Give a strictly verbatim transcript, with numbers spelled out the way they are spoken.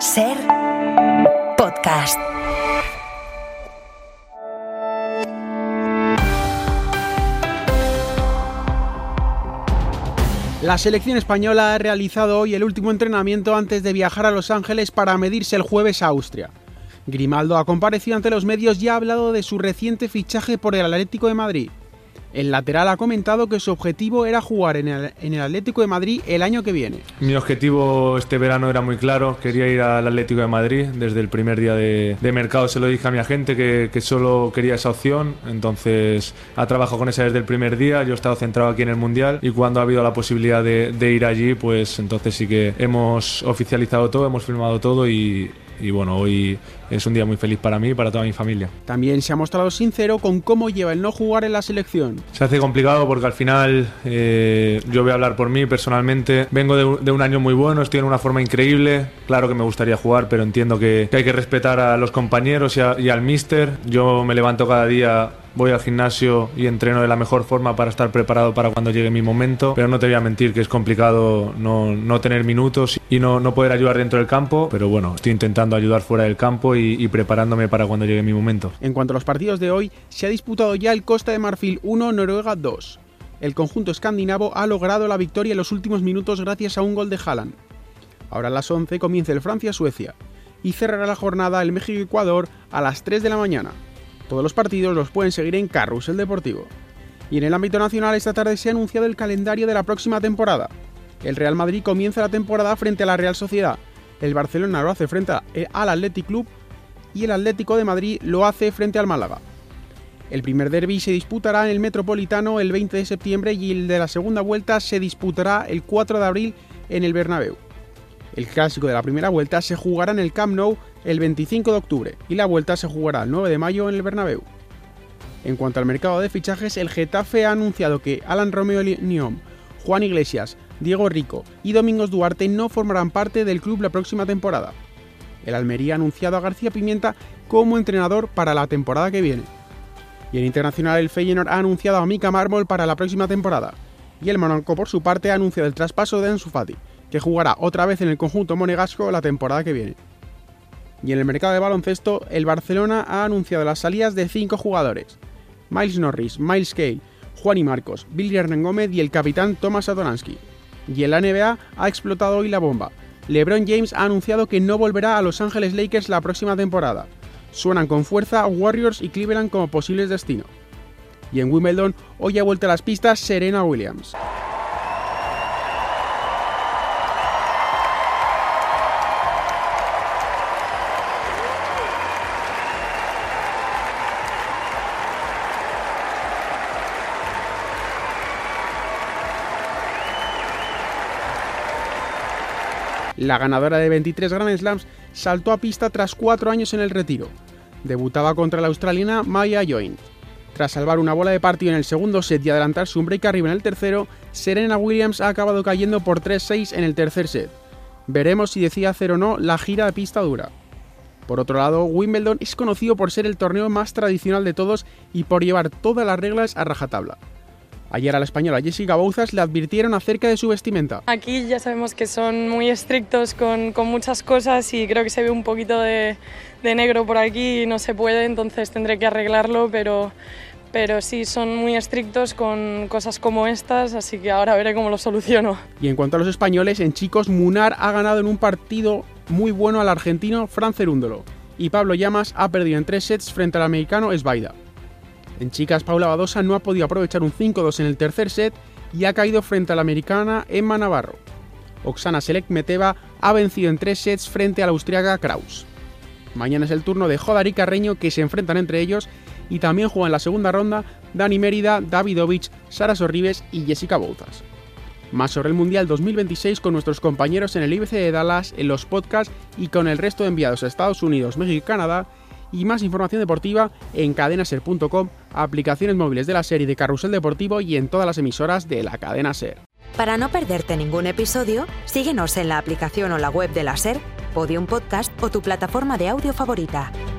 Ser podcast. La selección española ha realizado hoy el último entrenamiento antes de viajar a Los Ángeles para medirse el jueves a Austria. Grimaldo ha comparecido ante los medios y ha hablado de su reciente fichaje por el Atlético de Madrid. El lateral ha comentado que su objetivo era jugar en el, en el Atlético de Madrid el año que viene. Mi objetivo este verano era muy claro, quería ir al Atlético de Madrid. Desde el primer día de, de mercado se lo dije a mi agente que, que solo quería esa opción, entonces ha trabajado con esa desde el primer día. Yo he estado centrado aquí en el Mundial y cuando ha habido la posibilidad de, de ir allí, pues entonces sí que hemos oficializado todo, hemos firmado todo y... Y bueno, hoy es un día muy feliz para mí y para toda mi familia. También se ha mostrado sincero con cómo lleva el no jugar en la selección. Se hace complicado porque al final eh, yo voy a hablar por mí personalmente. Vengo de un, de un año muy bueno, estoy en una forma increíble. Claro que me gustaría jugar, pero entiendo que, que hay que respetar a los compañeros y, a, y al míster. Yo me levanto cada día, voy al gimnasio y entreno de la mejor forma para estar preparado para cuando llegue mi momento, pero no te voy a mentir que es complicado no, no tener minutos y no, no poder ayudar dentro del campo, pero bueno, estoy intentando ayudar fuera del campo y, y preparándome para cuando llegue mi momento. En cuanto a los partidos de hoy, se ha disputado ya el Costa de Marfil uno, Noruega dos. El conjunto escandinavo ha logrado la victoria en los últimos minutos gracias a un gol de Haaland. Ahora a las once comienza el Francia-Suecia y cerrará la jornada el México-Ecuador a las tres de la mañana. Todos los partidos los pueden seguir en Carrusel Deportivo. Y en el ámbito nacional esta tarde se ha anunciado el calendario de la próxima temporada. El Real Madrid comienza la temporada frente a la Real Sociedad, el Barcelona lo hace frente al Athletic Club y el Atlético de Madrid lo hace frente al Málaga. El primer derbi se disputará en el Metropolitano el veinte de septiembre y el de la segunda vuelta se disputará el cuatro de abril en el Bernabéu. El clásico de la primera vuelta se jugará en el Camp Nou el veinticinco de octubre y la vuelta se jugará el nueve de mayo en el Bernabéu. En cuanto al mercado de fichajes, el Getafe ha anunciado que Alan Romeo Niom, Juan Iglesias, Diego Rico y Domingos Duarte no formarán parte del club la próxima temporada. El Almería ha anunciado a García Pimienta como entrenador para la temporada que viene. Y en internacional el Feyenoord ha anunciado a Mika Mármol para la próxima temporada. Y el Mónaco por su parte ha anunciado el traspaso de Ansu Fati, que jugará otra vez en el conjunto monegasco la temporada que viene. Y en el mercado de baloncesto, el Barcelona ha anunciado las salidas de cinco jugadores: Miles Norris, Miles Kay, Juan y Marcos, Billy Hernán Gómez y el capitán Tomas Satoransky. Y en la N B A ha explotado hoy la bomba. LeBron James ha anunciado que no volverá a Los Ángeles Lakers la próxima temporada. Suenan con fuerza Warriors y Cleveland como posibles destinos. Y en Wimbledon hoy ha vuelto a las pistas Serena Williams. La ganadora de veintitrés Grand Slams saltó a pista tras cuatro años en el retiro. Debutaba contra la australiana Maya Young. Tras salvar una bola de partido en el segundo set y adelantarse un break arriba en el tercero, Serena Williams ha acabado cayendo por tres seis en el tercer set. Veremos si decide hacer o no la gira de pista dura. Por otro lado, Wimbledon es conocido por ser el torneo más tradicional de todos y por llevar todas las reglas a rajatabla. Ayer a la española Jessica Bouzas le advirtieron acerca de su vestimenta. Aquí ya sabemos que son muy estrictos con, con muchas cosas y creo que se ve un poquito de, de negro por aquí y no se puede, entonces tendré que arreglarlo, pero, pero sí son muy estrictos con cosas como estas, así que ahora veré cómo lo soluciono. Y en cuanto a los españoles, en chicos Munar ha ganado en un partido muy bueno al argentino Fran Cerúndolo y Pablo Llamas ha perdido en tres sets frente al americano Esbaida. En chicas, Paula Badosa no ha podido aprovechar un cinco dos en el tercer set y ha caído frente a la americana Emma Navarro. Oksana Selekmeteva ha vencido en tres sets frente a la austriaca Kraus. Mañana es el turno de Jodar y Carreño, que se enfrentan entre ellos, y también juegan en la segunda ronda Dani Mérida, Davidovich, Sara Sorribes y Jessica Bouzas. Más sobre el Mundial dos mil veintiséis con nuestros compañeros en el I B C de Dallas, en los podcasts y con el resto de enviados a Estados Unidos, México y Canadá. Y más información deportiva en cadena ser punto com, aplicaciones móviles de la serie de Carrusel Deportivo y en todas las emisoras de la cadena SER. Para no perderte ningún episodio, síguenos en la aplicación o la web de la SER, Podium Podcast o tu plataforma de audio favorita.